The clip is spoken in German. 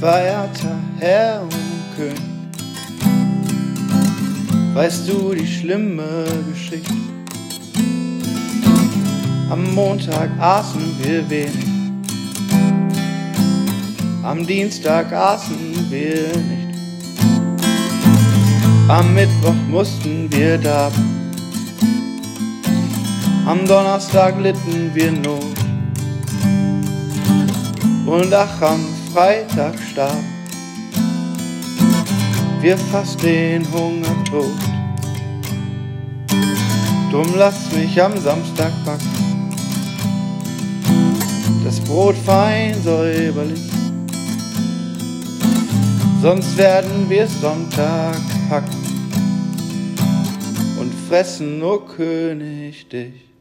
verehrter Herr und König, weißt du die schlimme Geschichte? Am Montag aßen wir wenig, am Dienstag aßen wir nicht, am Mittwoch mussten wir darben, am Donnerstag litten wir Not und ach, am Freitag starben wir fast den Hunger tot. Drum lass mich am Samstag backen, das Brot fein säuberlich, sonst werden wir Sonntag packen und fressen, o König, dich.